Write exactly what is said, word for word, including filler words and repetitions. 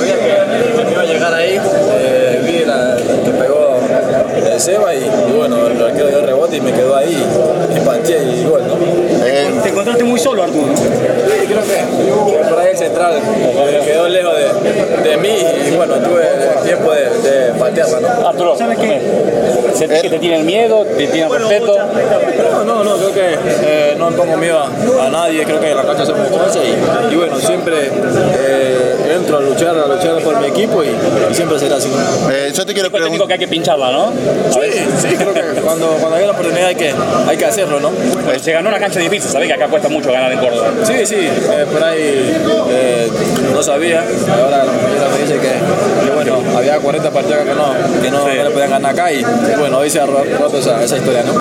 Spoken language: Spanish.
sabía que iba a llegar ahí, eh, vi la, que pegó el Seba y, y bueno, el arquero dio el rebote y me quedó ahí, y pateé y gol, ¿no? Eh, Te encontraste muy solo, Arturo. Sí, creo que por ahí el central me quedó lejos de, de mí y bueno, tuve tiempo de, de patearla, ¿no? Arturo, ¿sabes qué? ¿Sentís que te tienen miedo? ¿Te tienen respeto? No, no, no, creo que eh, no pongo miedo a, a nadie, creo que en la cancha somos fuerza y, y bueno, siempre eh, entro a luchar, a luchar por mi equipo y, y siempre será así. Eh, yo te quiero Dijo el técnico preguntar. que hay que pincharla, ¿no? Sí, sí, creo que cuando, cuando hay la oportunidad hay que, hay que hacerlo, ¿no? Pues se ganó una cancha difícil, sabés que acá cuesta mucho ganar en Córdoba. Sí, sí, eh, por ahí eh, no sabía, ahora la compañera me dice que, que bueno, había cuarenta partidos que no, que no, Sí. no le podían ganar acá y bueno, hoy se ha roto esa, esa historia, ¿no?